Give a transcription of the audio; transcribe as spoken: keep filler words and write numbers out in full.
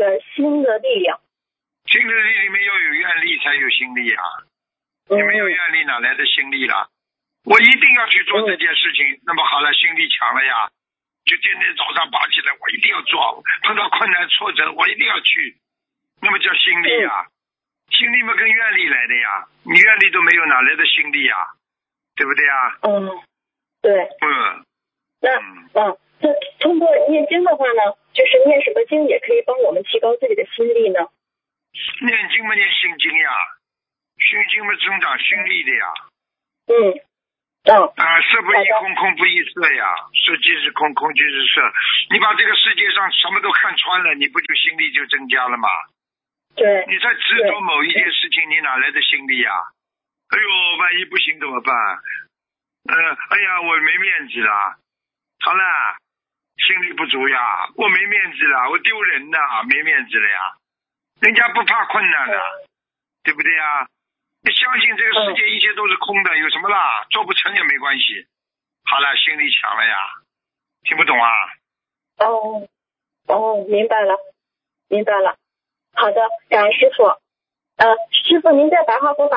个心的力量。 心的力里面要有愿力才有心力啊，你没有愿力哪来的心力啦？我一定要去做这件事情，那么好了，心力强了呀，就天天早上爬起来，我一定要做，碰到困难挫折我一定要去，那么叫心力呀。心力嘛跟愿力来的呀，你愿力都没有哪来的心力呀，对不对呀？ 嗯，对。 嗯。 那嗯，那通过念经的话呢，就是念什么经也可以帮我们提高自己的心力呢？ 念经嘛念心经呀，心经嘛增长心力的呀。 嗯。嗯。 啊，色不异空，空不异色呀，色即是空，空即是色。你把这个世界上什么都看穿了，你不就心力就增加了吗？ 对。 你在执着某一件事情，你哪来的心力呀？哎呦，万一不行怎么办？呃，哎呀，我没面子了。好了，心力不足呀，我没面子了，我丢人呐，没面子了呀。人家不怕困难的，对不对呀？你相信这个世界一切都是空的，有什么啦？做不成也没关系。好了，心力强了呀，听不懂啊？ 哦哦，明白了，明白了。好的，感恩师傅。呃，师傅您在白话佛法